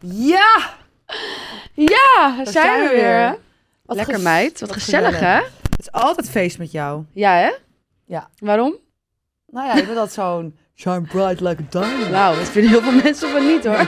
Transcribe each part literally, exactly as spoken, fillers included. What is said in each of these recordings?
Ja! Ja, daar zijn we weer. Wat Lekker ges- meid, wat, wat gezellig, gezellig. hè? Het is altijd feest met jou. Ja, hè? Ja. Waarom? Nou ja, je bent altijd zo'n shine bright like a diamond. Nou, dat vinden heel veel mensen van niet, hoor.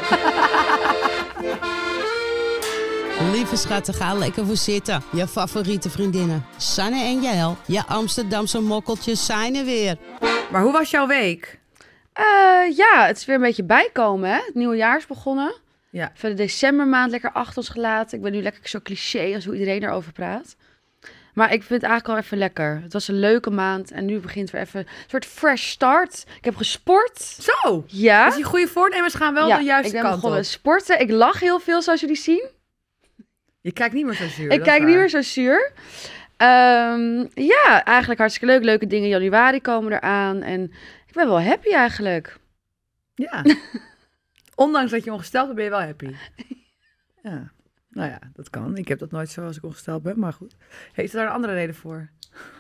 Lieve schatten, ga lekker voor zitten. Je favoriete vriendinnen, Sanne en Jaël. Je Amsterdamse mokkeltjes zijn er weer. Maar hoe was jouw week? Uh, ja, het is weer een beetje bijkomen, hè? Het nieuwe jaar is begonnen. Ja. Even de decembermaand lekker achter ons gelaten. Ik ben nu lekker zo cliché als hoe iedereen erover praat. Maar ik vind het eigenlijk wel even lekker. Het was een leuke maand en nu begint weer even een soort fresh start. Ik heb gesport. Zo! Ja. Dus die goede voornemens gaan wel ja, de juiste ik ben kant begonnen op. sporten. Ik lach heel veel, zoals jullie zien. Je kijkt niet meer zo zuur. Ik kijk niet meer zo zuur. Um, ja, eigenlijk hartstikke leuk. Leuke dingen in januari komen eraan. En ik ben wel happy eigenlijk. Ja. Ondanks dat je ongesteld bent, ben je wel happy. Ja. Nou ja, dat kan. Ik heb dat nooit zo als ik ongesteld ben, maar goed. Heeft er daar een andere reden voor?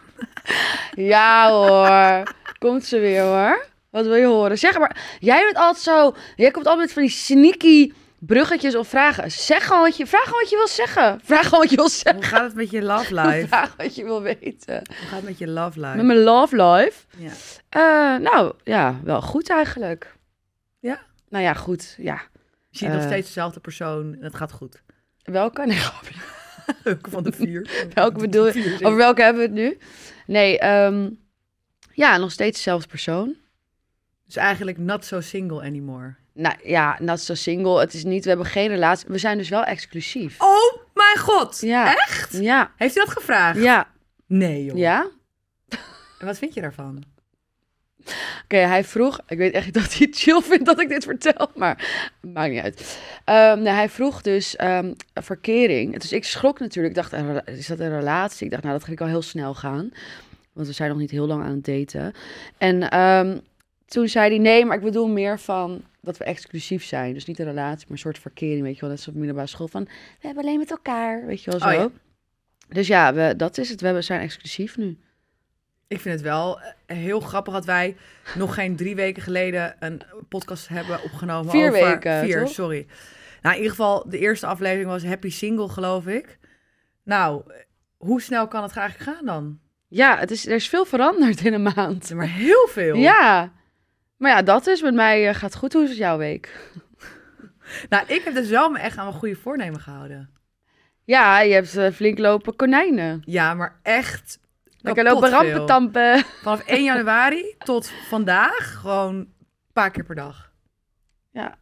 Ja hoor. Komt ze weer hoor. Wat wil je horen? Zeg maar, jij bent altijd zo... Jij komt altijd met van die sneaky bruggetjes of vragen. Zeg gewoon wat je... Vraag gewoon wat je wil zeggen. Vraag gewoon wat je wil zeggen. Hoe gaat het met je love life? Vraag wat je wil weten. Hoe gaat het met je love life? Met mijn love life? Ja. Uh, nou, ja, wel goed eigenlijk. Ja? Nou ja, goed, ja. Je ziet nog Uh, steeds dezelfde persoon en het gaat goed. Welke? Nee, grapje. Welke van de vier? Welke bedoel je? Over welke hebben we het nu? Nee, um, ja, nog steeds dezelfde persoon. Dus eigenlijk not so single anymore. Nou ja, not so single. Het is niet, we hebben geen relatie. We zijn dus wel exclusief. Oh mijn god! Ja. Echt? Ja. Heeft hij dat gevraagd? Ja. Nee joh. Ja? En wat vind je daarvan? Oké, okay, hij vroeg... Ik weet echt niet dat hij het chill vindt dat ik dit vertel, maar maakt niet uit. Um, nou, hij vroeg dus um, verkering. Dus ik schrok natuurlijk. Ik dacht, is dat een relatie? Ik dacht, nou, dat gaat ik al heel snel gaan. Want we zijn nog niet heel lang aan het daten. En um, toen zei hij, nee, maar ik bedoel meer van dat we exclusief zijn. Dus niet een relatie, maar een soort verkering, weet je wel. Net zoals op middelbare school van, we hebben alleen met elkaar, weet je wel zo. Oh, ja. Dus ja, we, dat is het. We hebben, zijn exclusief nu. Ik vind het wel heel grappig dat wij nog geen drie weken geleden een podcast hebben opgenomen. Vier over... weken, Vier, toch? sorry. Nou, in ieder geval, de eerste aflevering was Happy Single, geloof ik. Nou, hoe snel kan het eigenlijk gaan dan? Ja, het is, er is veel veranderd in een maand. Ja, maar heel veel. Ja. Maar ja, dat is met mij uh, gaat goed. Hoe is het jouw week? Nou, ik heb dus wel me echt aan mijn goede voornemen gehouden. Ja, je hebt uh, flink lopen konijnen. Ja, maar echt... Lekker lopen rampentampen. Vanaf één januari tot vandaag gewoon een paar keer per dag. Ja.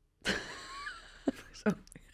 Zo.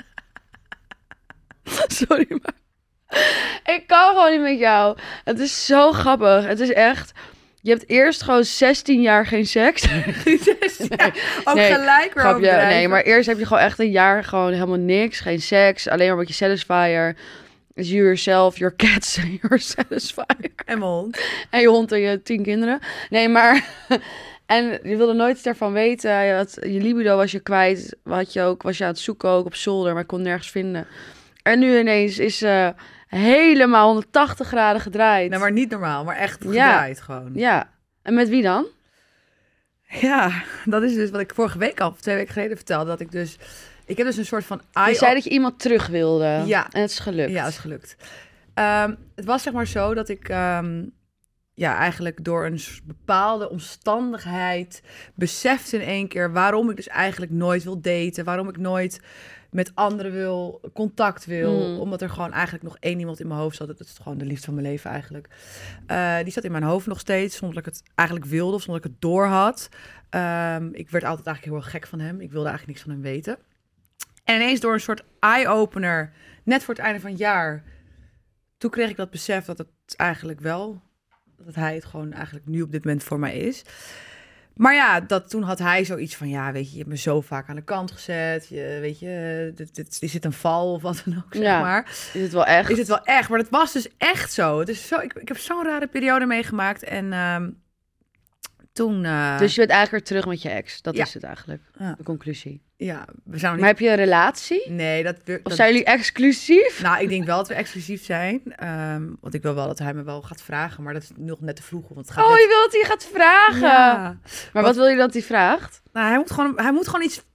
Sorry, maar... Ik kan gewoon niet met jou. Het is zo grappig. Het is echt... Je hebt eerst gewoon zestien jaar geen seks. ja, ook nee, gelijk weer grapje, overdrijven. Nee, maar eerst heb je gewoon echt een jaar gewoon helemaal niks. Geen seks. Alleen maar met je satisfier. Dus you yourself, your cats, your satisfier. En mijn hond. En je hond en je tien kinderen. Nee, maar... En je wilde nooit iets daarvan weten. Je, had, je libido was je kwijt. Had je ook, was je aan het zoeken ook op zolder, maar ik kon het nergens vinden. En nu ineens is ze uh, helemaal honderdtachtig graden gedraaid. Nou, maar niet normaal, maar echt Ja. gedraaid gewoon. Ja. En met wie dan? Ja, dat is dus wat ik vorige week al, of twee weken geleden vertelde. Dat ik dus... Ik heb dus een soort van... Je zei dat je iemand terug wilde. Ja. En het is gelukt. Ja, dat is gelukt. Um, het was zeg maar zo dat ik... Um, ja, eigenlijk door een bepaalde omstandigheid besefte in één keer waarom ik dus eigenlijk nooit wil daten. Waarom ik nooit met anderen wil, contact wil. Mm. Omdat er gewoon eigenlijk nog één iemand in mijn hoofd zat. Dat is gewoon de liefde van mijn leven eigenlijk. Uh, die zat in mijn hoofd nog steeds, zonder dat ik het eigenlijk wilde of zonder dat ik het door had. Um, ik werd altijd eigenlijk heel erg gek van hem. Ik wilde eigenlijk niks van hem weten. En ineens door een soort eye-opener, net voor het einde van het jaar, toen kreeg ik dat besef dat het eigenlijk wel... dat hij het gewoon eigenlijk nu op dit moment voor mij is. Maar ja, dat, toen had hij zoiets van... ja, weet je, je hebt me zo vaak aan de kant gezet. Je, weet je, dit, dit, is dit een val of wat dan ook, zeg ja, maar. Is het wel echt? Is het wel echt? Maar het was dus echt zo. Het is zo ik, ik heb zo'n rare periode meegemaakt. En um, toen... Uh, dus je bent eigenlijk weer terug met je ex. Dat ja. is het eigenlijk, ja. de conclusie. Ja, we zijn nog niet... Maar heb je een relatie? Nee, dat... dat... Of zijn jullie exclusief? Nou, ik denk wel dat we exclusief zijn. Um, want ik wil wel dat hij me wel gaat vragen. Maar dat is nog net te vroeg. Want het gaat oh, net... je wil dat hij gaat vragen. Ja. Maar wat, wat wil je dat hij vraagt? Nou, hij moet gewoon, hij moet gewoon iets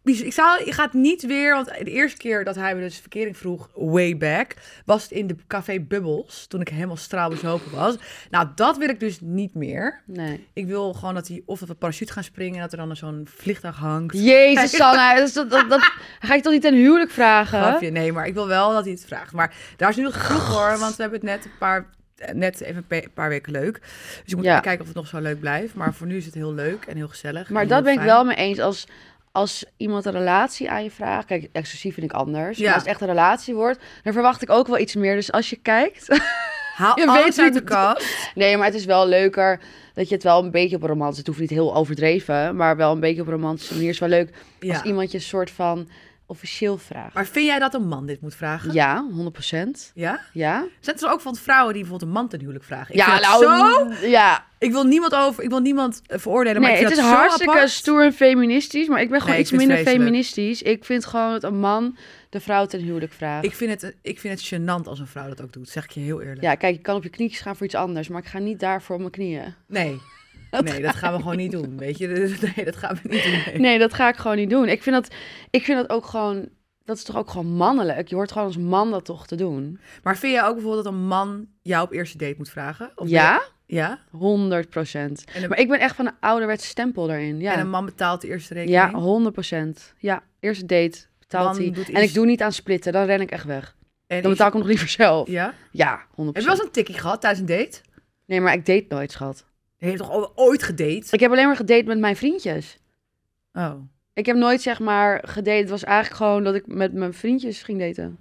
ik zou, je gaat niet weer, want de eerste keer dat hij me dus verkering vroeg, way back, was het in de café Bubbles, toen ik helemaal straalbezopen was. Nou, dat wil ik dus niet meer. Nee. Ik wil gewoon dat hij, of dat we parachute gaan springen en dat er dan zo'n vliegtuig hangt. Jezus, Sanne, dat, dat, dat, dat ga ik toch niet ten huwelijk vragen? Grapje, nee, maar ik wil wel dat hij het vraagt. Maar daar is nu nog vroeg hoor, want we hebben het net een paar, net even een paar weken leuk. Dus je moet Ja. kijken of het nog zo leuk blijft. Maar voor nu is het heel leuk en heel gezellig. Maar en dat heel ben ik fijn. wel mee eens. Als, als iemand een relatie aan je vraagt... Kijk, exclusief vind ik anders. Ja. Maar als het echt een relatie wordt... dan verwacht ik ook wel iets meer. Dus als je kijkt... Haal Je alles weet uit wie de kast. nee, maar het is wel leuker... dat je het wel een beetje op een romantische... het hoeft niet heel overdreven... maar wel een beetje op een romantische manier. is wel leuk Ja. als iemand je een soort van... officieel vraagt. Maar vind jij dat een man dit moet vragen? Ja, honderd procent. Ja? Ja? Zijn er ook van vrouwen die bijvoorbeeld een man ten huwelijk vragen? Ik ja, vind nou... dat zo... Ja, Ik wil niemand over... Ik wil niemand eh, veroordelen, maar nee, ik het vind is dat zo hartstikke apart. stoer en feministisch... maar ik ben gewoon Nee, ik iets vind het minder vreselijk. feministisch. Ik vind gewoon dat een man de vrouw ten huwelijk vraagt. Ik vind, het, ik vind het gênant als een vrouw dat ook doet, zeg ik je heel eerlijk. Ja, kijk, je kan op je knietjes gaan voor iets anders... maar ik ga niet daarvoor op mijn knieën. Nee. Nee, dat gaan we gewoon niet doen, weet je. Nee, dat gaan we niet doen. Nee. Nee, dat ga ik gewoon niet doen. Ik vind dat, ik vind dat ook gewoon... Dat is toch ook gewoon mannelijk? Je hoort gewoon als man dat toch te doen? Maar vind jij ook bijvoorbeeld dat een man jou op eerste date moet vragen? Of Ja, ben je- Ja? honderd procent. En een, Maar ik ben echt van een ouderwetse stempel daarin. Ja, en een man betaalt de eerste rekening? ja honderd procent. Ja, eerste date betaalt Man hij. doet En iets- ik doe niet aan splitten, dan ren ik echt weg. En Dan is- betaal ik hem nog liever zelf. Ja? Ja, Heb honderd je wel eens procent. een tikkie gehad tijdens een date? Nee, maar ik date nooit, schat. Je hebt toch o- ooit gedate? Ik heb alleen maar gedate met mijn vriendjes. Oh. Ik heb nooit, zeg maar, gedate. Het was eigenlijk gewoon dat ik met mijn vriendjes ging daten.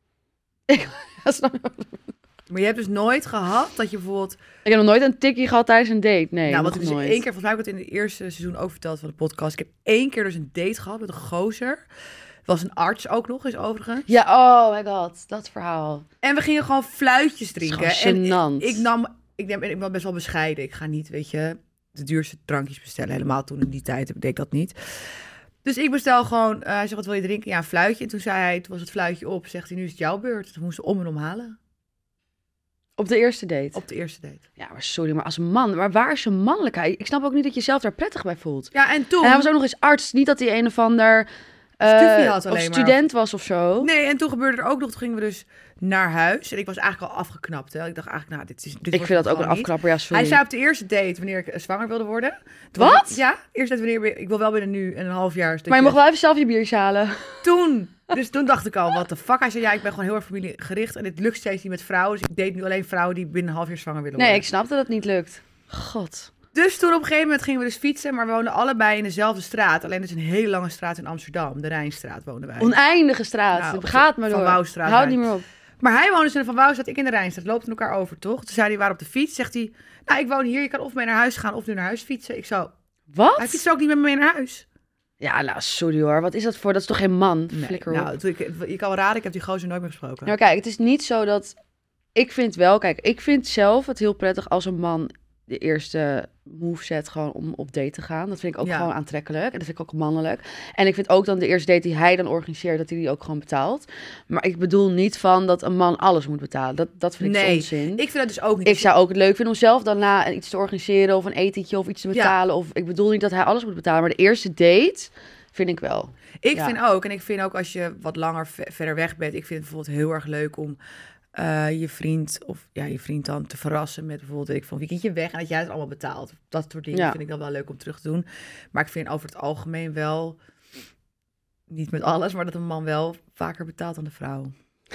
Ik, ja, snap je? Maar je hebt dus nooit gehad dat je bijvoorbeeld... Ik heb nog nooit een tikkie gehad tijdens een date. Nee, nou, nog wat ik dus nooit. één keer, volgens mij heb ik het in het eerste seizoen ook verteld van de podcast. Ik heb één keer dus een date gehad met een gozer. Het was een arts ook nog eens overigens. Ja, oh my god, dat verhaal. En we gingen gewoon fluitjes drinken. is gewoon en gênant. ik, ik nam, ik, neem, ik ben best wel bescheiden. Ik ga niet, weet je, de duurste drankjes bestellen. Helemaal toen in die tijd deed ik dat niet. Dus ik bestel gewoon, uh, hij zegt, wat wil je drinken? Ja, een fluitje. En toen zei hij, toen was het fluitje op. Zegt hij, nu is het jouw beurt. Toen moesten we om en om halen. Op de eerste date. Op de eerste date. Ja, maar sorry, maar als man, maar waar is je mannelijkheid? Ik snap ook niet dat je jezelf daar prettig bij voelt. Ja, en toen... En hij was ook nog eens arts, niet dat hij een of ander uh, Stufie had of alleen maar. student was of zo. Nee, en toen gebeurde er ook nog, toen gingen we dus naar huis. En ik was eigenlijk al afgeknapt. Hè. Ik dacht eigenlijk, nou, dit is dit ik wordt vind dat het ook een gewoon niet. afknapper, ja, sorry. Hij zei op de eerste date wanneer ik eh, zwanger wilde worden. Toen Wat? was ik- ja, eerst date wanneer ik wil wel binnen nu en een half jaar. Dus dat maar je je- mag wel even zelf je biertje halen. Toen, dus toen dacht ik al, wat de fuck. Hij zei, ja, ik ben gewoon heel erg familiegericht en dit lukt steeds niet met vrouwen. Dus ik date nu alleen vrouwen die binnen een half jaar zwanger willen Nee, worden. ik snap dat het niet lukt. God. Dus toen op een gegeven moment gingen we dus fietsen, maar we woonden allebei in dezelfde straat. Alleen het is een hele lange straat in Amsterdam, de Rijnstraat woonden wij. Oneindige straat. Nou, het gaat maar Van door. Wouwstraat Houd uit. niet meer op. Maar hij woonde dus in de Van Wouwstraat, ik in de Rijnstraat. Loopten elkaar over, toch? Toen zei hij, waar op de fiets? Zegt hij, nou, ik woon hier, je kan of mee naar huis gaan of nu naar huis fietsen. Ik zo, Wat? hij fietst ook niet met me mee naar huis. Ja, nou, sorry hoor. Wat is dat voor? Dat is toch geen man? Nee, Flikker op. nou, toen ik, je kan wel raden, ik heb die gozer nooit meer gesproken. Nou, kijk, het is niet zo dat... Ik vind wel... Kijk, ik vind zelf het heel prettig als een man de eerste move zet gewoon om op date te gaan. Dat vind ik ook Ja. gewoon aantrekkelijk. En dat vind ik ook mannelijk. En ik vind ook dan de eerste date die hij dan organiseert, dat hij die ook gewoon betaalt. Maar ik bedoel niet van dat een man alles moet betalen. Dat, dat vind ik Nee, onzin. Ik vind dat dus ook niet. Ik zou ook het leuk vinden om zelf daarna iets te organiseren of een etentje of iets te Ja. betalen. Of ik bedoel niet dat hij alles moet betalen, maar de eerste date vind ik wel. Ik Ja. vind ook, en ik vind ook als je wat langer ve- verder weg bent, ik vind het bijvoorbeeld heel erg leuk om eh, je vriend of ja, je vriend dan te verrassen met bijvoorbeeld weet ik van een weekendje weg en dat jij het allemaal betaalt. Dat soort dingen Ja. vind ik dan wel leuk om terug te doen. Maar ik vind over het algemeen wel, niet met alles, maar dat een man wel vaker betaalt dan de vrouw.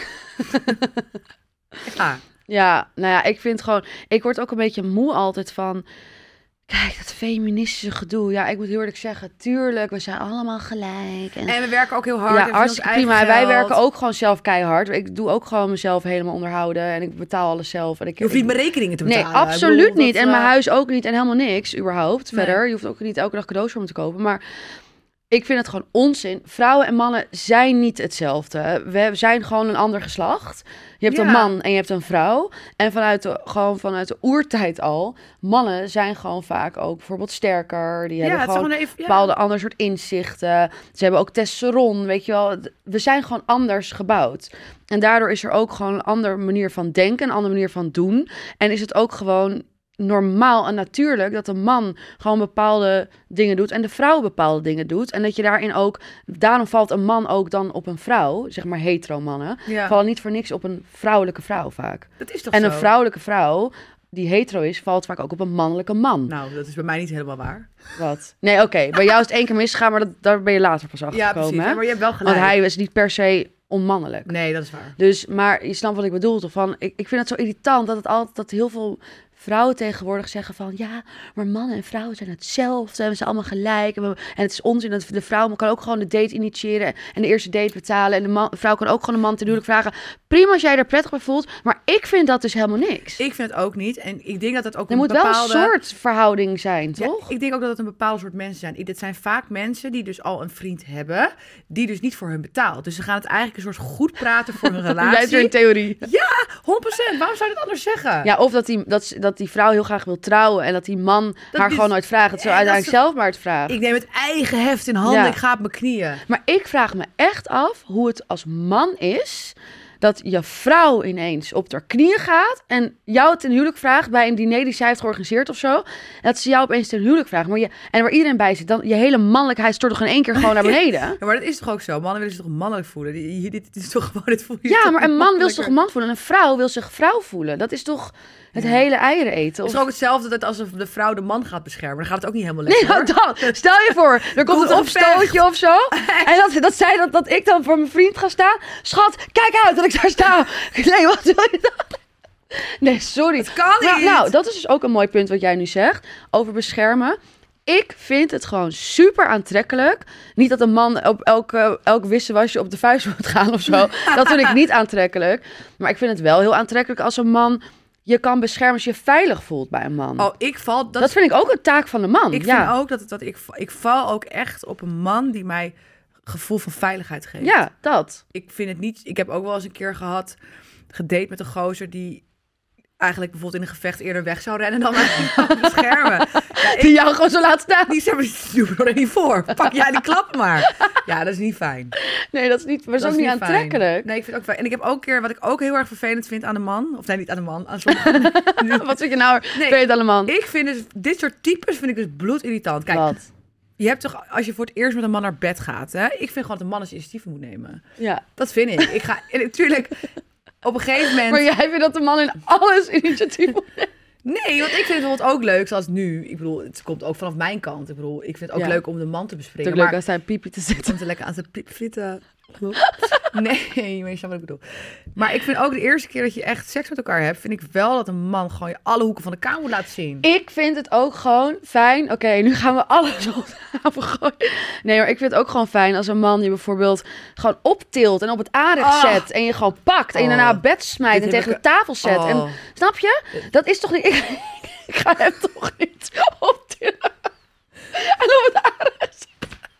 Ja, Ja, nou ja, ik vind gewoon... Ik word ook een beetje moe altijd van... Kijk, dat feministische gedoe. Ja, ik moet heel eerlijk zeggen, tuurlijk, we zijn allemaal gelijk. En, en we werken ook heel hard. en ja, we hartstikke verdienen ons prima. En eigen wij geld. werken ook gewoon zelf keihard. Ik doe ook gewoon mezelf helemaal onderhouden. En ik betaal alles zelf. En ik, Je hoeft niet ik- meer rekeningen te Nee, betalen. Ik absoluut bedoel, niet. dat, En mijn eh, huis ook niet. En helemaal niks, überhaupt. Nee. Verder, je hoeft ook niet elke dag cadeaus voor me te kopen. Maar ik vind het gewoon onzin. Vrouwen en mannen zijn niet hetzelfde. We zijn gewoon een ander geslacht. Je hebt Ja. een man en je hebt een vrouw. En vanuit de, gewoon vanuit de oertijd al, mannen zijn gewoon vaak ook bijvoorbeeld sterker. Die Ja, hebben het is gewoon gewoon even, ja. bepaalde ander soort inzichten. Ze hebben ook testosteron, weet je wel. We zijn gewoon anders gebouwd. En daardoor is er ook gewoon een andere manier van denken, een andere manier van doen. En is het ook gewoon normaal en natuurlijk dat een man gewoon bepaalde dingen doet en de vrouw bepaalde dingen doet. En dat je daarin ook, daarom valt een man ook dan op een vrouw, zeg maar hetero mannen, Ja. vallen niet voor niks op een vrouwelijke vrouw vaak. Dat is toch En zo? een vrouwelijke vrouw die hetero is, valt vaak ook op een mannelijke man. Nou, dat is bij mij niet helemaal waar. Wat? Nee, oké. Bij jou is het één keer misgegaan, maar dat, daar ben je later pas achter Ja, gekomen. precies. hè? Ja, maar je hebt wel gelijk. Want hij is niet per se onmannelijk. Nee, dat is waar. Dus, maar je snapt wat ik bedoel, toch? Van, ik, ik vind het zo irritant dat het altijd, dat heel veel vrouwen tegenwoordig zeggen van, ja, maar mannen en vrouwen zijn hetzelfde, en we zijn allemaal gelijk. En, we- en het is onzin, dat de vrouw kan ook gewoon de date initiëren en de eerste date betalen. En de, man, de vrouw kan ook gewoon een man ten huwelijk vragen. Prima als jij er prettig bij voelt, maar ik vind dat dus helemaal niks. Ik vind het ook niet. En ik denk dat het ook er een moet bepaalde... wel een soort verhouding zijn, Ja, toch? ik denk ook dat het een bepaald soort mensen zijn. Dit zijn vaak mensen die dus al een vriend hebben, die dus niet voor hun betaalt. Dus ze gaan het eigenlijk een soort goed praten voor hun Jij hebt weer relatie. een theorie. honderd procent. Waarom zou je dat anders zeggen? Ja, of dat die, dat, dat die vrouw heel graag wil trouwen en dat die man haar is- gewoon nooit vraagt. Dat ze Ja, dat uiteindelijk is- zelf maar het vraagt. Ik neem het eigen heft in handen. Ja. Ik ga op mijn knieën. Maar ik vraag me echt af hoe het als man is dat je vrouw ineens op haar knieën gaat en jou ten huwelijk vraagt bij een diner die zij heeft georganiseerd of zo. En dat ze jou opeens ten huwelijk vraagt. Maar je, en waar iedereen bij zit, dan je hele mannelijkheid stort toch in één keer gewoon naar beneden? Ja, maar dat is toch ook zo? Mannen willen zich toch mannelijk voelen? Die- Dit, dit is toch gewoon... Dit voel je Ja, toch maar een man wil zich makkelijker? man voelen en een vrouw wil zich vrouw voelen. Dat is toch het Ja. hele eieren eten? Het is Of... toch ook hetzelfde dat als de vrouw de man gaat beschermen. Dan gaat het ook niet helemaal Nee, lekker. nou dan. Stel je voor, er komt Komt een een opstootje of zo. En dat, dat, zij, dat, dat ik dan voor mijn vriend ga staan. Schat, kijk uit dat ik daar sta. Nee, wat wil je dan? Nee, sorry. Het kan Nou, niet. nou, dat is dus ook een mooi punt wat jij nu zegt. Over beschermen. Ik vind het gewoon super aantrekkelijk. Niet dat een man op elke, elk wisselwasje op de vuist moet gaan of zo. Dat vind ik niet aantrekkelijk. Maar ik vind het wel heel aantrekkelijk als een man je kan beschermen als je je veilig voelt bij een man. Oh, ik val... Dat, dat vind ik ook een taak van de man. ik ja. vind ook dat, het, dat ik, ik val ook echt op een man die mij gevoel van veiligheid geeft. Ja, dat. Ik vind het niet... Ik heb ook wel eens een keer gehad, gedate met een gozer die eigenlijk bijvoorbeeld in een gevecht eerder weg zou rennen dan mij zou beschermen. Ja, Die ik, jou gewoon zo laat staan. die zeg maar, die doe me er niet voor. Pak jij die klap maar. Ja, dat is niet fijn. Nee, dat is niet, dat is ook niet fijn. aantrekkelijk. Nee, ik vind het ook fijn. En ik heb ook een keer, wat ik ook heel erg vervelend vind aan de man, of nee, niet aan de man, aan sommige... Wat vind je nou? Nee, Weet je het allemaal? Ik vind dus, dit soort types vind ik dus bloedirritant. Kijk, Wat? je hebt toch, als je voor het eerst met een man naar bed gaat, hè? Ik vind gewoon dat een man eens initiatief moet nemen. Ja. Dat vind ik. Ik ga, en natuurlijk, op een gegeven moment... Maar jij vindt dat de man in alles initiatief moet nemen? Nee, want ik vind het bijvoorbeeld ook leuk, zoals nu. Ik bedoel, het komt ook vanaf mijn kant. Ik bedoel, ik vind het ook Ja. leuk om de man te Het bespreken. is leuk maar als hij een piepje te zitten. om te lekker aan zijn piep frieten. Nee, maar je snapt wat ik bedoel. Maar ik vind ook de eerste keer dat je echt seks met elkaar hebt, vind ik wel dat een man gewoon je alle hoeken van de kamer moet laten zien. Ik vind het ook gewoon fijn. Oké, nu gaan we alles op tafel gooien. Nee, maar ik vind het ook gewoon fijn als een man je bijvoorbeeld gewoon optilt en op het aanrecht Oh. zet. En je gewoon pakt en je Oh. daarna op bed smijt Dit en heb tegen ik- de tafel zet. Oh. En, snap je? Dat is toch niet... Ik, ik ga hem toch niet optillen. En op het aanrecht zetten.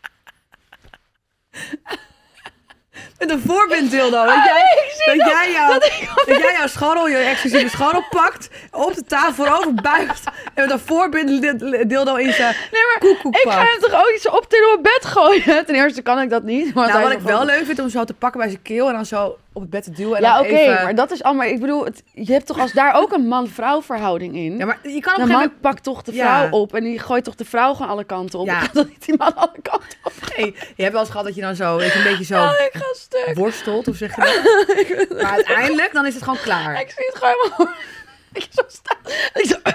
Met een voorbinddildo. Dat Ah, jij, nee, ik zie dat dat- jij, jou, dat ik op dat jij jouw scharrel, je exclusieve scharrel pakt, op de tafel voorover buigt en met een voorbinddildo in zijn Nee, maar koekoek ik ga pakt. hem toch ook niet zo op op bed gooien? Ten eerste kan ik dat niet. Maar Nou, hij wat is ik nog wel leuk vind om zo te pakken bij zijn keel en dan zo op het bed te duwen. En Ja, dan oké, even... maar dat is allemaal... Ik bedoel, het, je hebt toch als daar ook een man-vrouw verhouding in? Ja, maar je kan op de een man gegeven pakt toch de Ja. vrouw op en die gooit toch de vrouw gewoon alle kanten op? Ja. Ja. Gaat toch niet die man alle kanten op? moment... Nee, je hebt wel eens gehad dat je dan zo weet je, een beetje zo Oh, ik ga stuk. worstelt, of zeg je dat? Maar uiteindelijk, dan is het gewoon klaar. Ik zie het gewoon helemaal... Ik zo staan. Ik zo...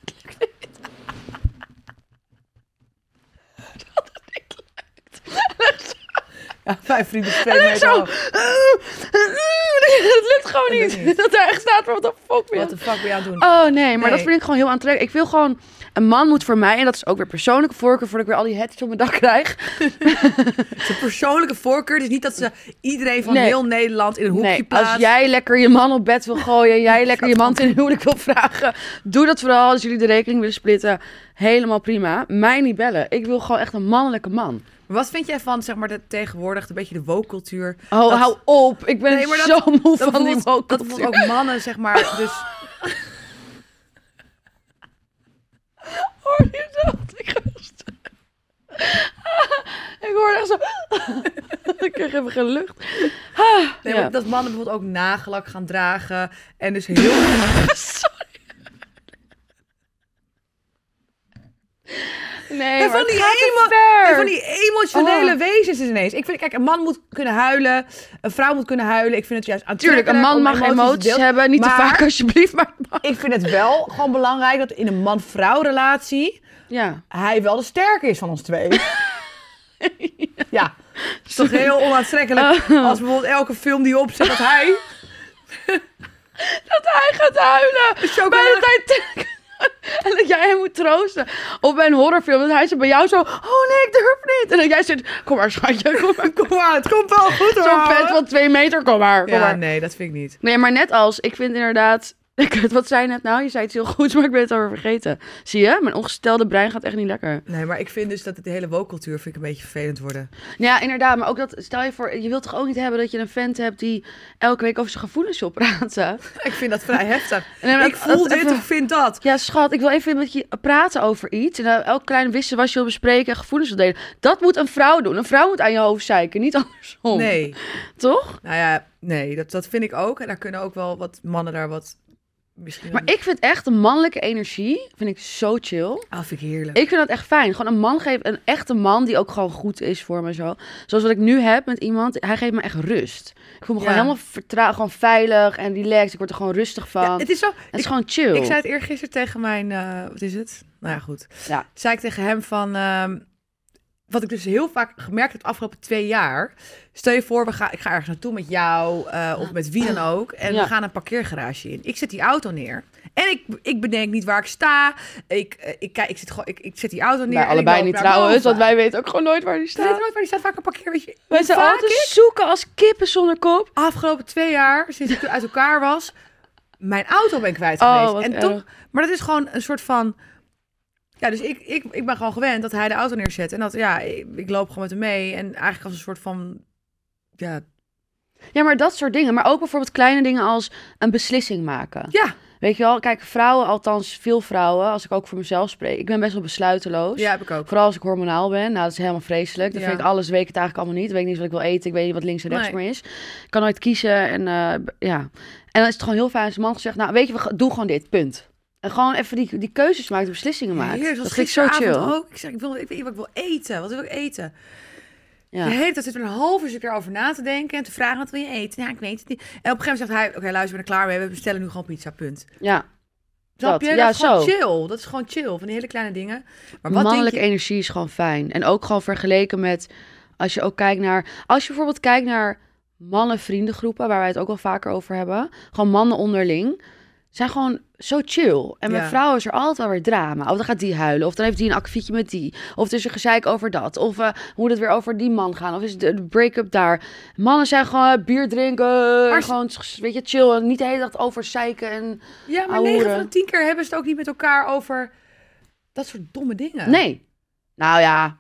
Dat het niet lukt. Ja, vijf vrienden twee En ik meter zo... hoog. Het lukt gewoon Dat lukt niet. niet. Dat daar echt staat, wat de fuck ben je Wat de fuck ben je aan het doen? Oh nee, maar Nee. dat vind ik gewoon heel aantrekkelijk. Ik wil gewoon... Een man moet voor mij, en dat is ook weer persoonlijke voorkeur... voordat ik weer al die hetjes op mijn dak krijg. Zijn persoonlijke voorkeur. Dus niet dat ze iedereen van Nee. heel Nederland in een hoekje Nee, plaatst. als jij lekker je man op bed wil gooien... en jij lekker je man ten huwelijk wil vragen... doe dat vooral als jullie de rekening willen splitten. Helemaal prima. Mij niet bellen. Ik wil gewoon echt een mannelijke man. Maar wat vind jij van, zeg maar, de, tegenwoordig een beetje de woke-cultuur? Oh, Dat- hou op. Ik ben Nee, maar dat- zo moe Dat van die bijvoorbeeld- dat woke bijvoorbeeld ook mannen, zeg maar, dus... Hoor je dat? Ik ga stuk. Ik hoor echt zo... Ik kreeg even geen lucht. Ah, Nee, ja. maar dat mannen bijvoorbeeld ook nagellak gaan dragen. En dus heel... Sorry. Nee, en maar van die, het gaat te emo- ver. en van die emotionele Oh. wezens is ineens. Ik vind, kijk, een man moet kunnen huilen. Een vrouw moet kunnen huilen. Ik vind het juist Tuurlijk, een aantrekkelijk man om mag emoties te emoties delen. hebben. Niet Maar te vaak alsjeblieft, maar... ik vind het wel gewoon belangrijk dat in een man-vrouw relatie... Ja. hij wel de sterke is van ons twee. Ja, het is toch heel onaantrekkelijk als bijvoorbeeld elke film die opzet dat hij... Dat hij gaat huilen. Zo Bij kan dat hij... En dat jij hem moet troosten. Of bij een horrorfilm, dat hij zo bij jou zo... Oh nee, ik durf niet. En dat jij zegt, kom maar schatje, kom maar. Kom maar, het komt wel goed hoor. Zo'n vent van twee meter, kom maar, kom Ja, maar. nee, dat vind ik niet. Nee, maar net als, ik vind inderdaad... Ik, wat zei je net nou? Je zei het heel goed, maar ik ben het alweer vergeten. Zie je? Mijn ongestelde brein gaat echt niet lekker. Nee, maar ik vind dus dat het de hele woke-cultuur vind ik een beetje vervelend worden. Ja, inderdaad. Maar ook dat, stel je voor, je wilt toch ook niet hebben dat je een vent hebt die elke week over zijn gevoelens wil praten? Ik vind dat vrij heftig. En dan- Ik voel dat- dit even- of vind dat. Ja, schat, ik wil even met je praten over iets. En dan elk klein wisselwasje wil bespreken en gevoelens wil delen. Dat moet een vrouw doen. Een vrouw moet aan je hoofd zeiken, niet andersom. Nee. Toch? Nou ja, nee, dat, dat vind ik ook. En daar kunnen ook wel wat mannen daar wat... Misschien Maar ik vind echt de mannelijke energie, vind ik zo chill. Ah, vind ik heerlijk. Ik vind dat echt fijn. Gewoon een man geeft, een echte man die ook gewoon goed is voor me zo. Zoals wat ik nu heb met iemand, hij geeft me echt rust. Ik voel me Ja. gewoon helemaal vertrouwen, gewoon veilig en relaxed. Ik word er gewoon rustig van. Ja, het is zo... het is ik, gewoon chill. ik zei het eergisteren tegen mijn... eh, wat is het? Nou ja, goed. Ja. Zei ik tegen hem van... ehm, wat ik dus heel vaak gemerkt heb de afgelopen twee jaar. Stel je voor, we gaan, ik ga ergens naartoe met jou uh, of met wie dan ook. En Ja. we gaan een parkeergarage in. Ik zet die auto neer. En ik, ik bedenk niet waar ik sta. Ik, uh, ik, kijk, ik, zit gewoon, ik, ik zet die auto neer. Wij en allebei ik loop niet naar trouwens, boven. want wij weten ook gewoon nooit waar die Ik weet staat. nooit waar die staat, waar ik een parkeer. Weet je, Wij hoe zijn vaak altijd ik zoeken als kippen zonder kop. afgelopen twee jaar, sinds ik uit elkaar was, mijn auto ben kwijt Oh, geweest. wat en erg. toch, maar dat is gewoon een soort van... Ja, dus ik, ik, ik ben gewoon gewend dat hij de auto neerzet. En dat, ja, ik, ik loop gewoon met hem mee. En eigenlijk als een soort van... Ja, Ja, maar dat soort dingen. Maar ook bijvoorbeeld kleine dingen als een beslissing maken. ja, Weet je wel, kijk, vrouwen, althans veel vrouwen, als ik ook voor mezelf spreek, ik ben best wel besluiteloos. ja, heb ik ook. Vooral als ik hormonaal ben. Nou, dat is helemaal vreselijk. Dan Ja. vind ik alles, weet ik het eigenlijk allemaal niet. Ik weet niet wat ik wil eten. Ik weet niet wat links en rechts Nee. meer is. Ik kan nooit kiezen. En uh, ja. En dan is het gewoon heel fijn als een man zegt, nou, weet je, we gaan- doe gewoon dit, punt. En gewoon even die, die keuzes maakt, de beslissingen maakt. Heerlijk, dat zoals vind ik zo chill. gisteravond ook. Ik zeg, ik wil, ik weet niet wat ik wil eten. Wat wil ik eten? Ja. De hele tijd zit er een half uur zit ik erover na te denken en te vragen, wat wil je eten? Ja, ik weet het niet. En op een gegeven moment zegt hij, oké, luister, we zijn er klaar mee. We bestellen nu gewoon pizza, punt. ja. Snap Dat. je? Ja, dat is gewoon zo. chill. Dat is gewoon chill, van die hele kleine dingen. Maar wat Mannelijke denk je... energie is gewoon fijn. En ook gewoon vergeleken met, als je ook kijkt naar, als je bijvoorbeeld kijkt naar mannen-vriendengroepen, waar wij het ook wel vaker over hebben. Gewoon mannen onderling. Zijn gewoon zo chill. En met Ja. vrouwen is er altijd wel weer drama. Of dan gaat die huilen. Of dan heeft die een akkefietje met die. Of er is een gezeik over dat. Of uh, moet het weer over die man gaan. Of is de de break-up daar. Mannen zijn gewoon uh, bier drinken. Maar- Gewoon, weet je, chill. En niet de hele dag over zeiken. En... Ja, maar ouwe negen hoeren. van de tien keer hebben ze het ook niet met elkaar over dat soort domme dingen. Nee. Nou ja.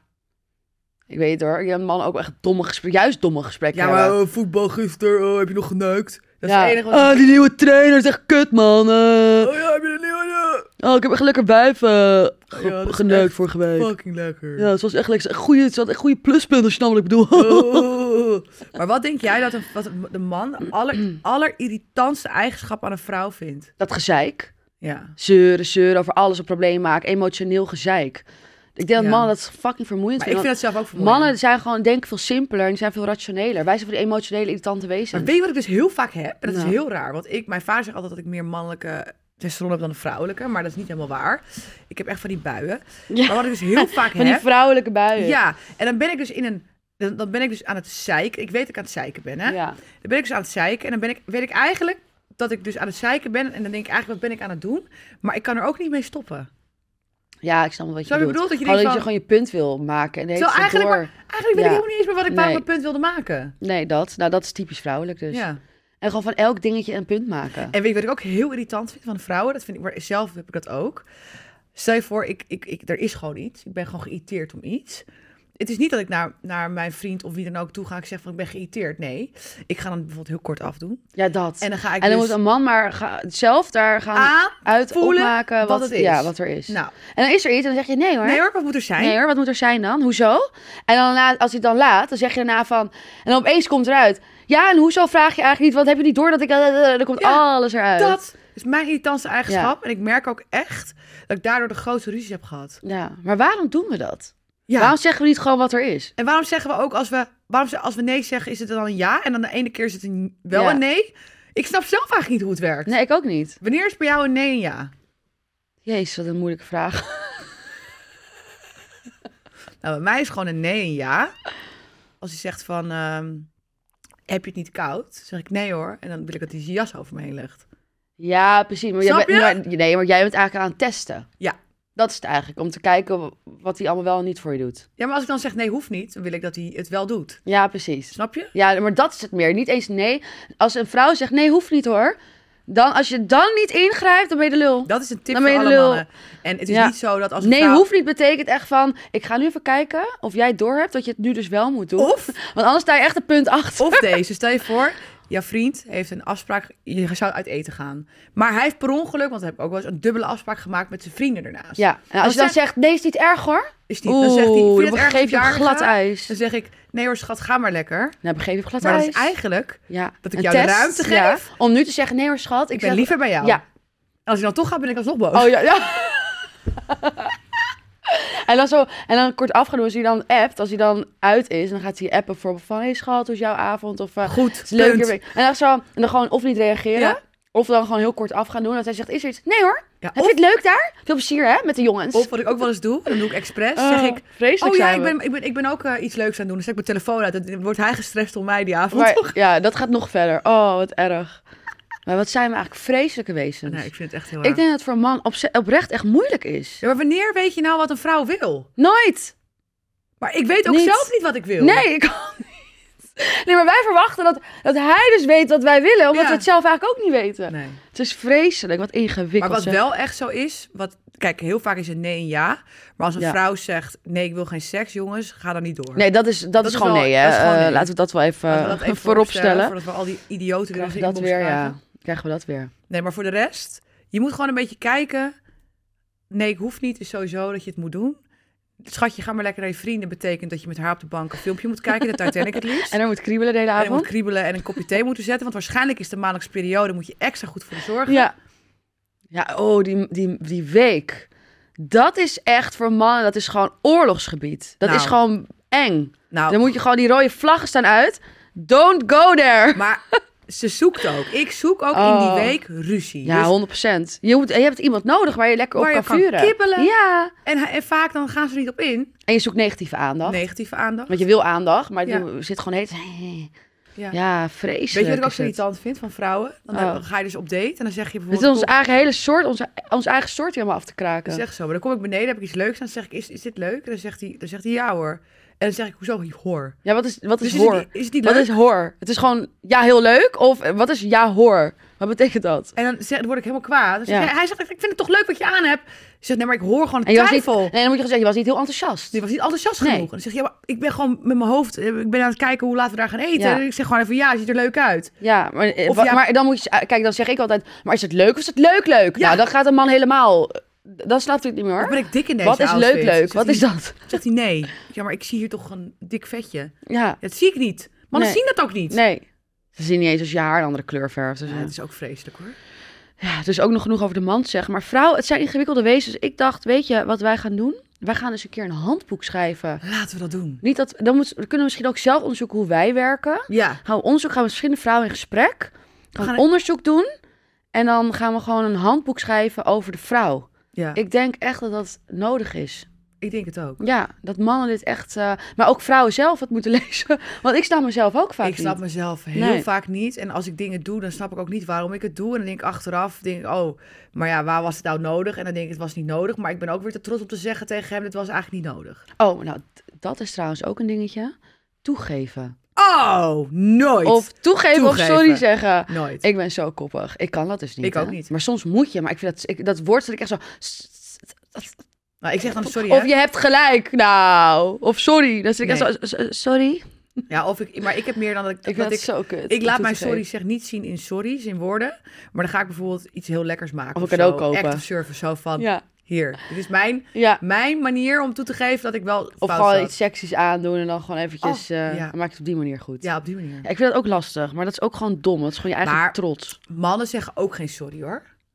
Ik weet het hoor. Je hebt man ook echt domme gesprekken. Juist domme gesprekken Ja, hebben. maar uh, voetbal gisteren, oh, heb je nog geneukt? Dat is Ja. het enige wat... Ah, die nieuwe trainer is echt kut, man. Uh, Oh ja, heb je een nieuwe? oh, ik heb echt lekker wijf uh, ge- Ja, dat is geneukt echt vorige week. Fucking lekker. Ja, het was echt lekker. Goeie, het had echt goede pluspunten, als je nou wat ik bedoel. Oh. Maar wat denk jij dat een, wat de man aller, allerirritantste eigenschap aan een vrouw vindt? Dat gezeik. Ja. Zeuren, zeuren, over alles een probleem maken. Emotioneel gezeik. Ik denk dat Ja. mannen dat fucking vermoeiend Maar ik vinden. vind dat zelf ook vermoeiend. Mannen zijn gewoon, denk ik, veel simpeler en die zijn veel rationeler. Wij zijn voor die emotionele, irritante wezens. Maar weet je wat ik dus heel vaak heb? En dat Nou. is heel raar. Want ik, mijn vader zegt altijd dat ik meer mannelijke testosteron heb dan de vrouwelijke. Maar dat is niet helemaal waar. Ik heb echt van die buien. Ja. Maar wat ik dus heel vaak Van die heb... vrouwelijke buien. Ja, en dan ben ik dus in een... Dan, dan ben ik dus aan het zeiken. Ik weet dat ik aan het zeiken ben, hè? Ja. Dan ben ik dus aan het zeiken. En dan ben ik, weet ik eigenlijk dat ik dus aan het zeiken ben. En dan denk ik eigenlijk, wat ben ik aan het doen? Maar ik kan er ook niet mee stoppen. Ja, ik snap wel wat je Zo je bedoelt. bedoelt dat je Gewoon denkt dat je van... gewoon je punt wil maken. En de hele Terwijl tijd door. eigenlijk, maar, eigenlijk weet Ja. ik helemaal niet eens meer wat ik waarom Nee. mijn punt wilde maken. Nee, dat. Nou, dat is typisch vrouwelijk dus. Ja. En gewoon van elk dingetje een punt maken. En weet je wat ik ook heel irritant vind van vrouwen? Dat vind ik, maar zelf heb ik dat ook. Stel je voor, ik, ik, ik, er is gewoon iets. Ik ben gewoon geïrriteerd om iets. Het is niet dat ik naar, naar mijn vriend of wie dan ook toe ga en ik zeg van ik ben geïrriteerd. Nee, ik ga dan bijvoorbeeld heel kort afdoen. Ja, dat. En dan ga ik En dan dus moet een man maar ga, zelf daar gaan aan uit voelen opmaken wat, wat het is. Ja, wat er is. Nou, En dan is er iets en dan zeg je nee hoor. nee hoor, wat moet er zijn? Nee hoor, wat moet er zijn dan? Hoezo? En dan na, als hij het dan laat, dan zeg je daarna van... En dan opeens komt eruit. Ja, en hoezo vraag je eigenlijk niet? Want heb je niet door dat ik... Uh, dan komt Ja, alles eruit. Dat, is mijn irritantste eigenschap. Ja. En ik merk ook echt dat ik daardoor de grootste ruzies heb gehad. Ja, maar waarom doen we dat? Ja. Waarom zeggen we niet gewoon wat er is? En waarom zeggen we ook als we, waarom, als we nee zeggen, is het dan een ja? En dan de ene keer is het een, wel ja. een nee? Ik snap zelf eigenlijk niet hoe het werkt. Nee, ik ook niet. Wanneer is bij jou een nee en ja? Jezus, wat een moeilijke vraag. Nou, bij mij is gewoon een nee en ja. Als hij zegt van, uh, heb je het niet koud? Dan zeg ik nee hoor. En dan wil ik dat hij zijn jas over me heen legt. Ja, precies. Maar Snap jij, je? maar, nee, maar jij bent eigenlijk aan het testen. Ja. Dat is het eigenlijk, om te kijken wat hij allemaal wel en niet voor je doet. Ja, maar als ik dan zeg nee, hoeft niet, dan wil ik dat hij het wel doet. Ja, precies. Snap je? Ja, maar dat is het meer. Niet eens nee. Als een vrouw zegt nee, hoeft niet hoor. Dan, als je dan niet ingrijpt, dan ben je de lul. Dat is een tip Dan voor ben je alle de lul. mannen. En het is Ja. niet zo dat als een Nee, vrouw... hoeft niet betekent echt van... Ik ga nu even kijken of jij doorhebt dat je het nu dus wel moet doen. Of, Want anders sta je echt een punt achter. of deze, stel je voor, jouw vriend heeft een afspraak, je zou uit eten gaan. Maar hij heeft per ongeluk, want hij heeft ook wel eens een dubbele afspraak gemaakt met zijn vrienden ernaast. Ja, en als je dan zegt, nee, is niet erg hoor. Is die, dan zegt hij, Oeh, vind je dan het erg geef je als hem ik daar glad ga? ijs. Dan zeg ik, nee hoor schat, ga maar lekker. Nou, begeef je hem glad Maar dat ijs. is eigenlijk Ja. dat ik Een jou de test, ruimte geef. ja, om nu te zeggen, nee hoor schat. Ik Ik ben zeg, liever bij jou. Ja. En als ik dan toch ga, ben ik alsnog boos. Oh ja, ja. En dan, zo, en dan kort afgaan, als hij dan appt, als hij dan uit is, dan gaat hij appen bijvoorbeeld van, hey schat, hoe is jouw avond? Of uh, Goed, het is leuk punt. hier. En dan, zo, en dan gewoon of niet reageren, Ja? of dan gewoon heel kort af gaan doen. Dat hij zegt, is er iets? Nee hoor. Ja, Heb of, je het leuk daar? Veel plezier hè, met de jongens. of wat ik ook wel eens doe, dan doe ik expres, Oh, zeg ik... vreselijk Oh ja, zijn ik we. ben, ik, ben, ik ben ook uh, iets leuks aan het doen. Dan zet ik mijn telefoon uit. Dan wordt hij gestrest om mij die avond. Maar, toch? ja, dat gaat nog verder. Oh, wat erg. Maar wat zijn we eigenlijk vreselijke wezens. Nee, ik vind het echt heel erg. Ik denk dat het voor een man op, oprecht echt moeilijk is. Ja, maar wanneer weet je nou wat een vrouw wil? Nooit. Maar ik weet ook Niet. zelf niet wat ik wil. Nee, ik ook niet. Nee, maar wij verwachten dat, dat hij dus weet wat wij willen, omdat Ja. we het zelf eigenlijk ook niet weten. Nee. Het is vreselijk, wat ingewikkeld. Maar wat zeg. wel echt zo is, wat, kijk, heel vaak is het nee en ja. Maar als een Ja. vrouw zegt, nee, ik wil geen seks, jongens, ga dan niet door. Nee, dat is, dat Dat is is gewoon wel- nee, hè. dat is gewoon Eh, nee. laten we dat wel even, Laten we dat even voorop stellen. Voordat we al die idioten weer Krijgen in we de dat inbox weer, krijgen. ja. Krijgen we dat weer. Nee, maar voor de rest, je moet gewoon een beetje kijken. Nee, ik hoef niet, is sowieso dat je het moet doen. Schatje, ga maar lekker naar je vrienden. Betekent dat je met haar op de bank een filmpje moet kijken. De Titanic het liefst. En er moet kriebelen de hele En je moet avond. kriebelen en een kopje thee moeten zetten. Want waarschijnlijk is de maandelijkse periode, moet je extra goed voor de zorgen. Ja. Ja, oh, die, die, die week. Dat is echt voor mannen, dat is gewoon oorlogsgebied. Dat Nou. is gewoon eng. Nou, Dan moet je gewoon, die rode vlaggen staan uit. Don't go there. maar ze zoekt ook. Ik zoek ook in Oh. die week ruzie. Ja, Dus- honderd procent. Je, moet, je hebt iemand nodig waar je lekker op Waar je kan kan vuren. kibbelen. Ja. en, hij- en vaak dan gaan ze er niet op in. En je zoekt negatieve aandacht. Negatieve aandacht. Want je wil aandacht, maar Ja. je zit gewoon heet. Ja. Ja, vreselijk. Weet je wat ik ook is zo het. irritant vind van vrouwen? Dan Oh. ga je dus op date en dan zeg je Het is bijvoorbeeld... onze eigen hele soort, onze, onze eigen soort helemaal af te kraken. Ik zeg zo, maar dan kom ik beneden, heb ik iets leuks aan. Dan zeg ik, is, is dit leuk? En dan zegt, hij, dan zegt hij, ja hoor. En dan zeg ik, hoezo hoor? Ja, wat is, wat is Dus is hoor? het, niet- is het niet Wat leuk? is hoor? Het is gewoon ja, heel leuk. Of eh, wat is ja, hoor? Wat betekent dat? En dan, zeg, dan word ik helemaal kwaad. Dan zeg Ja. hij, hij zegt, ik vind het toch leuk wat je aan hebt. Ik zeg, nee, maar ik hoor gewoon En je was niet, twijfel. nee, dan moet je zeggen, je was niet heel enthousiast. Die was niet enthousiast Nee. genoeg. En dan zeg je, ja, maar ik ben gewoon met mijn hoofd... Ik ben aan het kijken hoe laten we daar gaan eten. Ja. En ik zeg gewoon even, ja, het ziet er leuk uit. Ja, maar, eh, Of wa- ja- maar dan moet je... Kijk, dan zeg ik altijd, maar is het leuk of is het leuk leuk? Ja. Nou, dan gaat een man helemaal... Dan snapt hij het niet meer, Of hoor. ben ik dik in deze Wat is outfit? leuk leuk? Zegt Wat hij- is dat? Zegt hij, nee. Ja, maar ik zie hier toch een dik vetje. Ja, Dat zie ik niet. Mannen Nee. zien dat ook niet. nee. Ze zien niet eens als je haar een andere kleur verft. Dus Ja, ja. het is ook vreselijk hoor. Ja, dus ook nog genoeg over de man te zeggen. Maar vrouw, het zijn ingewikkelde wezens. Ik dacht, weet je wat wij gaan doen? Wij gaan eens een keer een handboek schrijven. Laten we dat doen. Niet dat, dan, moet, dan kunnen we misschien ook zelf onderzoeken hoe wij werken. Ja. Gaan we onderzoek, gaan we met verschillende vrouwen in gesprek. Gaan we gaan- onderzoek doen. En dan gaan we gewoon een handboek schrijven over de vrouw. Ja, ik, Ik denk echt dat dat nodig is. ik denk het ook. Ja, dat mannen dit echt... eh, maar ook vrouwen zelf het moeten lezen. Want ik snap mezelf ook vaak Ik snap niet. mezelf heel Nee. vaak niet. En als ik dingen doe, dan snap ik ook niet waarom ik het doe. En dan denk ik achteraf, denk ik, oh, maar ja, waar was het nou nodig? En dan denk ik, het was niet nodig. Maar ik ben ook weer te trots om te zeggen tegen hem, dit was eigenlijk niet nodig. Oh, nou, t- dat is trouwens ook een dingetje. Toegeven. Oh, nooit. Of toegeven, of Toegeven. sorry zeggen. Nooit. Ik ben zo koppig. Ik kan dat dus niet. Ik ook hè. niet. Maar soms moet je. Maar ik vind dat, ik, dat woord dat ik echt zo... Nou, ik zeg dan sorry, Of hè? je hebt gelijk. Nou. Of sorry. Dan zit ik echt zo... s- Sorry. Ja, of ik, maar ik heb meer dan dat ik... Ik vind dat dat ik, zo kut. ik om laat toe mijn te sorry geven. zeg niet zien in sorry's, in woorden. Maar dan ga ik bijvoorbeeld iets heel lekkers maken. Of een zo. cadeau kopen. Act of service, zo van, Ja. hier. Dit is mijn, Ja. mijn manier om toe te geven dat ik wel Of fout gewoon zat. iets seksies aandoen en dan gewoon eventjes... Oh, eh, ja. dan maak je het op die manier goed. Ja, op die manier. Ja, ik vind dat ook lastig. Maar dat is ook gewoon dom. Dat is gewoon je eigen Maar- trots. Mannen zeggen ook geen sorry, hoor.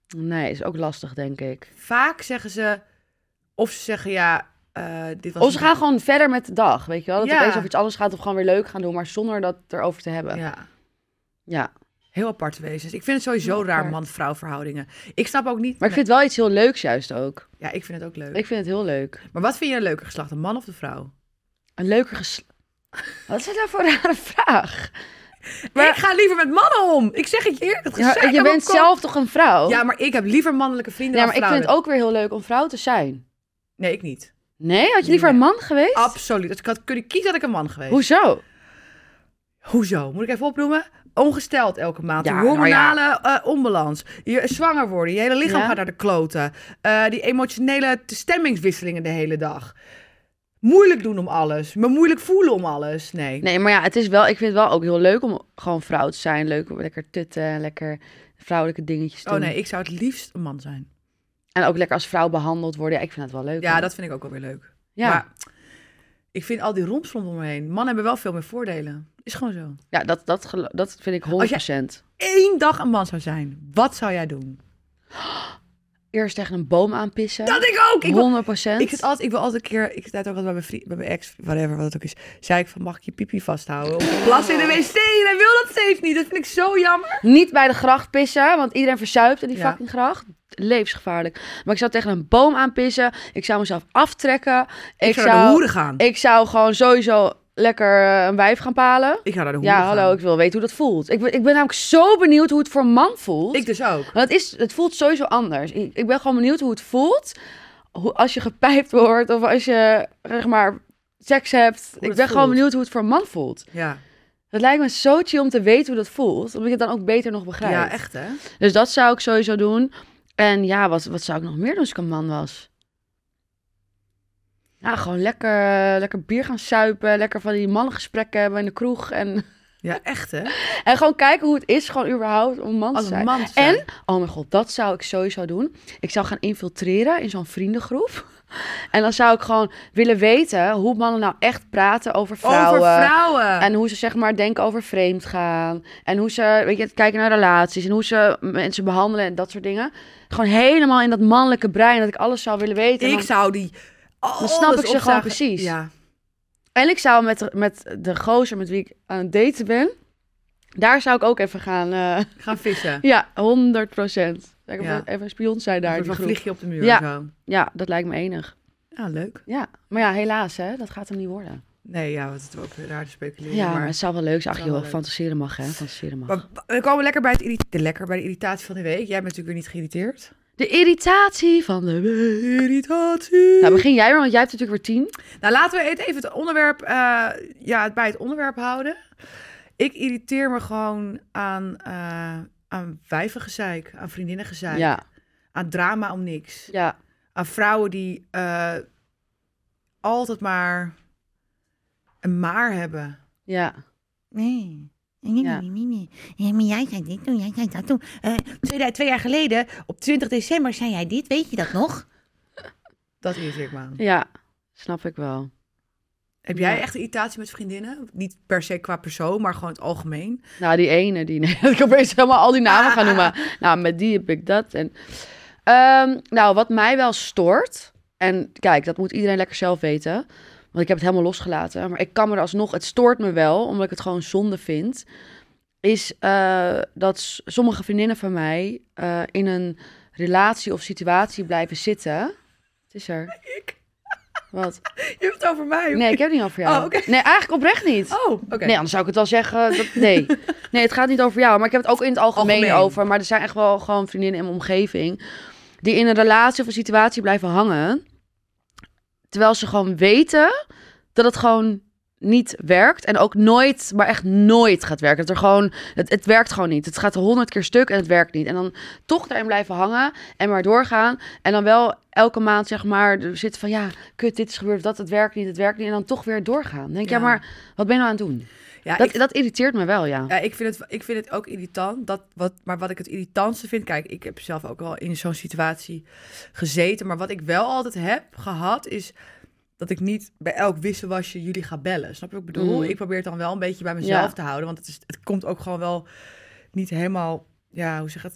Nee, is ook lastig, denk ik. Vaak zeggen ze... Of ze zeggen, ja... Uh, dit was of ze gaan gewoon verder met de dag, weet je wel? Dat ja. het opeens over iets anders gaat of gewoon weer leuk gaan doen, maar zonder dat erover te hebben. Ja. Ja. Heel apart wezens. Ik vind het sowieso Heel raar, apart. man-vrouw verhoudingen. Ik snap ook niet... Maar ik vind het wel iets heel leuks juist ook. Ja, ik vind het ook leuk. Ik vind het heel leuk. Maar wat vind je een leuker geslacht, een man of de vrouw? Een leuker geslacht... Wat is dat nou voor een rare vraag? Maar... Ik ga liever met mannen om. Ik zeg het je eerlijk. Ja, je bent zelf toch een vrouw? Ja, maar ik heb liever mannelijke vrienden Ja, dan maar ik vrouwen. vind het ook weer heel leuk om vrouw te zijn. Nee, ik niet. Nee? Had je liever Nee. een man geweest? Absoluut. Als ik had kunnen kiezen, had ik een man geweest. Hoezo? Hoezo? Moet ik even opnoemen? Ongesteld elke maand. Ja, Die hormonale nou ja. uh, onbalans. Je zwanger worden. Je hele lichaam Ja. gaat naar de kloten. Uh, die emotionele stemmingswisselingen de hele dag. Moeilijk doen om alles. Me moeilijk voelen om alles. Nee. Nee, maar ja, het is wel, ik vind het wel ook heel leuk om gewoon vrouw te zijn. Leuk om lekker tutten, lekker vrouwelijke dingetjes te Oh doen. nee, ik zou het liefst een man zijn. En ook lekker als vrouw behandeld worden. Ja, ik vind het wel leuk. Ja, hoor. dat vind ik ook wel weer leuk. Ja. Maar ik vind al die rompslomp om me heen. Mannen hebben wel veel meer voordelen. Is gewoon zo. Ja, dat, dat, gelo- dat vind ik honderd procent. Eén dag een man zou zijn. Wat zou jij doen? Eerst tegen een boom aanpissen. Dat ik ook! Ik wil, honderd procent. ik, zit altijd, ik wil altijd een keer... Ik zit ook altijd bij mijn, vriend, bij mijn ex, whatever, wat het ook is. Zei ik van, mag ik je pipi vasthouden? Of plassen in de wc? En hij wil dat steeds niet. Dat vind ik zo jammer. Niet bij de gracht pissen, want iedereen verzuipt in die Ja. fucking gracht. Levensgevaarlijk. Maar ik zou tegen een boom aanpissen. Ik zou mezelf aftrekken. Ik, Ik, zou naar de zou, hoeren gaan. ik zou gewoon sowieso lekker eh, een wijf gaan palen. Ik ga naar de hoeren Ja, gaan. hallo, ik wil weten hoe dat voelt. Ik ben, ik ben namelijk zo benieuwd hoe het voor een man voelt. Ik dus ook. Want het, is, het voelt sowieso anders. Ik, ik ben gewoon benieuwd hoe het voelt hoe, als je gepijpt wordt of als je, zeg maar, seks hebt. Hoe Ik het ben gewoon voelt. benieuwd hoe het voor een man voelt. Ja. Het lijkt me zo chill om te weten hoe dat voelt, omdat ik het dan ook beter nog begrijp. Ja, echt hè? Dus dat zou ik sowieso doen. En ja, wat, wat zou ik nog meer doen als ik een man was? Ja, gewoon lekker, lekker bier gaan suipen, lekker van die mannengesprekken hebben in de kroeg. En, Ja, echt hè? en gewoon kijken hoe het is, gewoon überhaupt om een man te Als een zijn. man te zijn. En, oh mijn god, dat zou ik sowieso doen. Ik zou gaan infiltreren in zo'n vriendengroep. En dan zou ik gewoon willen weten hoe mannen nou echt praten over vrouwen. Over vrouwen. En hoe ze zeg maar denken over vreemd gaan. En hoe ze, weet je, kijken naar relaties. En hoe ze mensen behandelen en dat soort dingen. Gewoon helemaal in dat mannelijke brein. Dat ik alles zou willen weten. En Ik dan, zou die... dan snap ik ze gewoon precies. Ja. En ik zou met, met de gozer met wie ik aan het daten ben. Daar zou ik ook even gaan. Uh, Gaan vissen. ja, honderd procent. Lekker Ja. even een spion zijn daar. Een Die soort van groep. vliegje op de muur Ja. en zo. Ja, dat lijkt me enig. Ja, leuk. Ja, maar ja, helaas hè. Dat gaat hem niet worden. Nee, ja, het is ook weer raar te speculeren. Ja, maar maar... het zou wel leuk zijn. Ach zou wel joh, leuk. fantaseren mag hè. Fantaseren mag. Maar we komen lekker bij, het irri- de lekker bij de irritatie van de week. Jij bent natuurlijk weer niet geïrriteerd. De irritatie van de week. Irritatie. Nou, begin jij maar, want jij hebt natuurlijk weer tien. Nou, laten we het even het onderwerp, uh, ja, het bij het onderwerp houden. Ik irriteer me gewoon aan, uh, aan wijvengezeik, aan vriendinnengezeik, Ja, aan drama om niks. ja. Aan vrouwen die uh, altijd maar een maar hebben. Ja. Nee. Nee, Ja. nee, nee, nee. Ja, maar jij zei dit toen, jij zei dat toen. Uh, twee, twee jaar geleden, op twintig december, zei jij dit. Weet je dat nog? Dat irriteert me aan. Ja, snap ik wel. Heb jij Ja. echt een irritatie met vriendinnen? Niet per se qua persoon, maar gewoon het algemeen. Nou, die ene, die... Nee, ik opeens helemaal al die namen gaan noemen. Nou, met die heb ik dat. En, um, nou, wat mij wel stoort... En kijk, dat moet iedereen lekker zelf weten. Want ik heb het helemaal losgelaten. Maar ik kan me er alsnog... Het stoort me wel, omdat ik het gewoon zonde vind. Is uh, dat s- sommige vriendinnen van mij... Uh, in een relatie of situatie blijven zitten. Het is er. Ik. Wat? Je hebt het over mij. Nee, ik heb het niet over jou. Oh, oké. Nee, eigenlijk oprecht niet. Oh, oké. Nee, anders zou ik het wel zeggen. Dat, nee. nee, het gaat niet over jou. Maar ik heb het ook in het algemeen, Algemeen. over. Maar er zijn echt wel gewoon vriendinnen in mijn omgeving... die in een relatie of een situatie blijven hangen... terwijl ze gewoon weten dat het gewoon niet werkt. En ook nooit, maar echt nooit gaat werken. Dat er gewoon, het, het werkt gewoon niet. Het gaat honderd keer stuk en het werkt niet. En dan toch daarin blijven hangen en maar doorgaan. En dan wel elke maand zeg maar er zitten van... ja, kut, dit is gebeurd, dat, het werkt niet, het werkt niet. En dan toch weer doorgaan. Dan denk je, Ja. ja, maar wat ben je nou aan het doen? Ja, Dat, ik, dat irriteert me wel, ja. ja, ik, vind het, ik vind het ook irritant. Dat, wat, maar wat ik het irritantste vind... Kijk, ik heb zelf ook al in zo'n situatie gezeten. Maar wat ik wel altijd heb gehad is... dat ik niet bij elk wisselwasje jullie ga bellen. Snap je wat ik bedoel? Mm. Ik probeer het dan wel een beetje bij mezelf Ja. te houden. Want het, is, het komt ook gewoon wel niet helemaal... Ja, hoe zeg je het?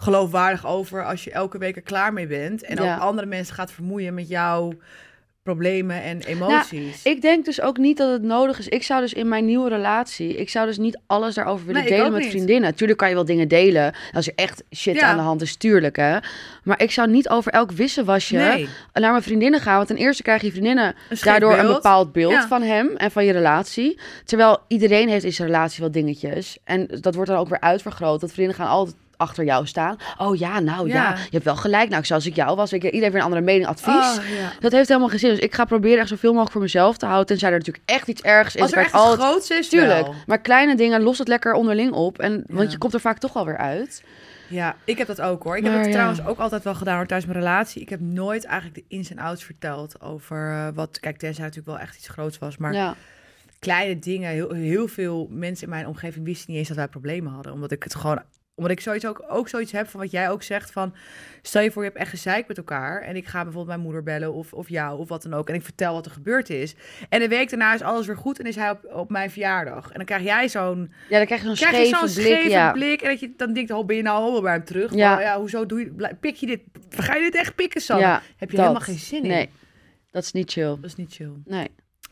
geloofwaardig over als je elke week er klaar mee bent. En Ja. ook andere mensen gaat vermoeien met jouw problemen en emoties. Ik denk dus ook niet dat het nodig is. Ik zou dus in mijn nieuwe relatie... Ik zou dus niet alles daarover willen Nee, ik delen ook met niet. vriendinnen. Natuurlijk kan je wel dingen delen. Als er echt shit Ja. aan de hand is, tuurlijk hè. Maar ik zou niet over elk wisselwasje Nee. naar mijn vriendinnen gaan. Want ten eerste krijgen je vriendinnen Een scheef daardoor een beeld. bepaald beeld Ja. van hem en van je relatie. Terwijl iedereen heeft in zijn relatie wel dingetjes. En dat wordt dan ook weer uitvergroot. Dat vriendinnen gaan altijd achter jou staan. Oh ja, nou ja, Ja. je hebt wel gelijk. Nou, zoals ik jou was, weet je, iedereen heeft weer een andere mening, advies. Oh, ja. Dat heeft helemaal geen zin. Dus ik ga proberen echt zoveel mogelijk voor mezelf te houden. Tenzij er natuurlijk echt iets ergs is. Als er waar echt ik iets altijd- groots is, Tuurlijk. wel. Maar kleine dingen, los het lekker onderling op. En, Ja. Want je komt er vaak toch wel weer uit. Ja, ik heb dat ook hoor. Ik Maar heb het ja. trouwens ook altijd wel gedaan hoor, tijdens mijn relatie. Ik heb nooit eigenlijk de ins en outs verteld over uh, wat... Kijk, tenzij het natuurlijk wel echt iets groots was. Maar Ja. kleine dingen, heel, heel veel mensen in mijn omgeving wisten niet eens dat wij problemen hadden. Omdat ik het gewoon... Omdat ik zoiets ook, ook zoiets heb van wat jij ook zegt van... Stel je voor, je hebt echt gezeik met elkaar. En ik ga bijvoorbeeld mijn moeder bellen of, of jou of wat dan ook. En ik vertel wat er gebeurd is. En de week daarna is alles weer goed en is hij op, op mijn verjaardag. En dan krijg jij zo'n... Ja, dan krijg je zo'n Krijg je scheve zo'n blik. scheve Ja. blik en dat je dan denkt, oh, ben je nou al bij hem terug? Ja. Ja. ja, hoezo doe je, bl- pik je dit? Ga je dit echt pikken, Sanne? Ja, Heb je dat. helemaal geen zin in? Nee, dat is niet chill. Dat is niet chill. Nee.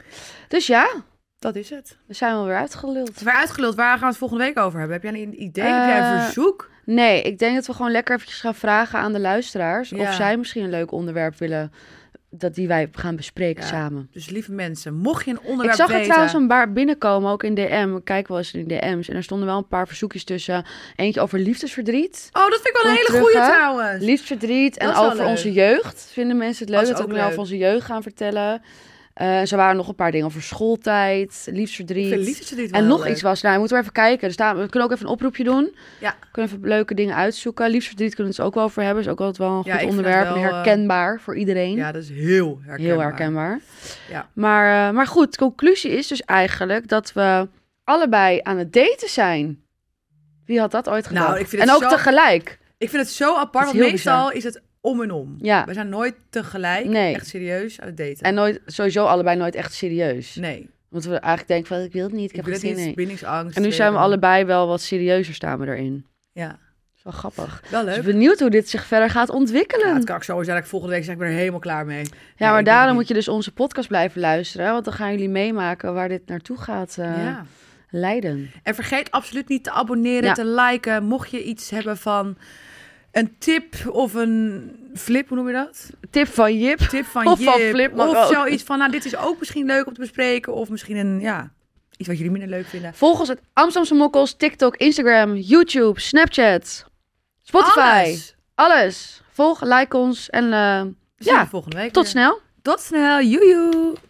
Dus ja, Dat is het. we zijn wel weer uitgeluld. Het is weer uitgeluld. Waar gaan we het volgende week over hebben? Heb jij een idee? Heb jij een Eh, verzoek? Nee, ik denk dat we gewoon lekker eventjes gaan vragen aan de luisteraars... Ja. of zij misschien een leuk onderwerp willen... dat die wij gaan bespreken Ja. samen. Dus lieve mensen, mocht je een Ik onderwerp zag er weten... trouwens een paar binnenkomen, ook in D M. Ik kijk wel eens in D M's. En er stonden wel een paar verzoekjes tussen. Eentje over liefdesverdriet. Oh, dat vind ik wel een Kom hele terug, goeie hè? trouwens. Liefdesverdriet en Dat is wel over leuk. onze jeugd. Vinden mensen het leuk Dat is dat, ook we nou leuk. over onze jeugd gaan vertellen. Uh, zo waren er nog een paar dingen over schooltijd, Ik liefdesverdriet. vind liefdesverdriet wel En heel nog leuk. iets was, nou, moeten we even kijken. Er staan, we kunnen ook even een oproepje doen. Ja. We kunnen even leuke dingen uitzoeken. Liefdesverdriet kunnen we het ook wel over hebben. Is ook altijd wel een Ja, goed ik vind onderwerp. het en wel, uh, herkenbaar voor iedereen. Ja, dat is heel herkenbaar. Heel herkenbaar. Ja. Maar, uh, maar goed, de conclusie is dus eigenlijk dat we allebei aan het daten zijn. Wie had dat ooit gedacht? Nou, ik vind en het ook zo- tegelijk. Ik vind het zo apart, Dat is want heel meestal bizar. is het om en om. Ja. We zijn nooit tegelijk Nee. echt serieus aan het daten. En nooit, sowieso allebei nooit echt serieus. Nee, Want we eigenlijk denken van, ik wil het niet, ik, ik heb wil geen het zin niet, in. bindingsangst. En nu zijn we tweede. allebei wel wat serieuzer staan we erin. Ja, Dat is wel grappig. wel Dus leuk. benieuwd hoe dit zich verder gaat ontwikkelen. Ja, Ja, het kan ook zo zijn dat ik volgende week zeg, ik ben er helemaal klaar mee. maar daarom moet je dus onze podcast blijven luisteren. Want dan gaan jullie meemaken waar dit naartoe gaat uh, Ja. leiden. En vergeet absoluut niet te abonneren, Ja. te liken. Mocht je iets hebben van een tip of een flip, hoe noem je dat? Tip van Jip. Tip van Of van Jip. Flip mag Of ook. zoiets van, nou, dit is ook misschien leuk om te bespreken. Of misschien een, ja, iets wat jullie minder leuk vinden. Volg ons op Amsterdamse Mokkels, TikTok, Instagram, YouTube, Snapchat, Spotify. Alles. Alles. Volg, like ons en uh, We zien ja, je volgende week tot weer. snel. Tot snel. Joejoe.